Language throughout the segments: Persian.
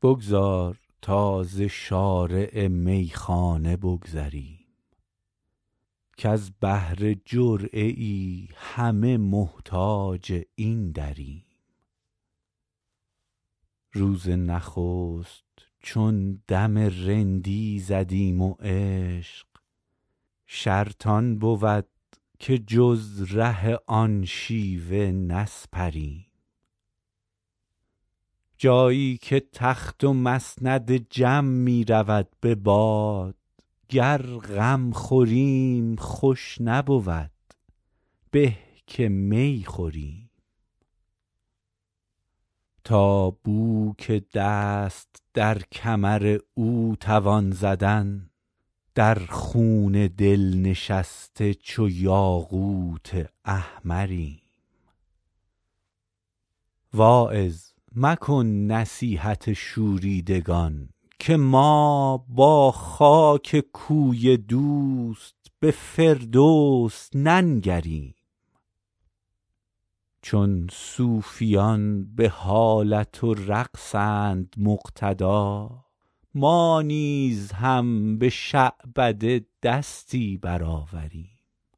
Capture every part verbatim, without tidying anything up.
بگذار تا ز شارع میخانه بگذریم، کز بهر جرعه ای همه محتاج این دریم. روز نخست چون دم رندی زدیم و عشق، شرط آن بود که جز ره آن شیوه نسپریم. جایی که تخت و مسند جم می رود به باد، گر غم خوریم خوش نبود به که می خوریم. تا بو که دست در کمر او توان زدن، در خون دل نشسته چو یاقوت احمریم. واعظ مکن نصیحت شوریدگان، که ما با خاک کوی دوست به فردوس ننگریم. چون صوفیان به حالت و رقصند مقتدا، ما نیز هم به شعبده دستی برآوریم.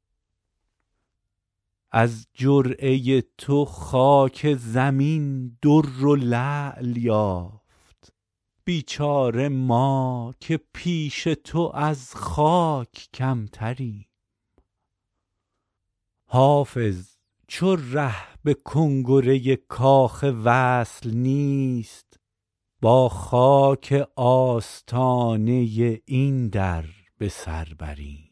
از جرعه تو خاک زمین در و لعل یافت، بیچاره ما که پیش تو از خاک کمتریم. حافظ چو ره به کنگره کاخ وصل نیست، با خاک آستانه این در به سر بریم.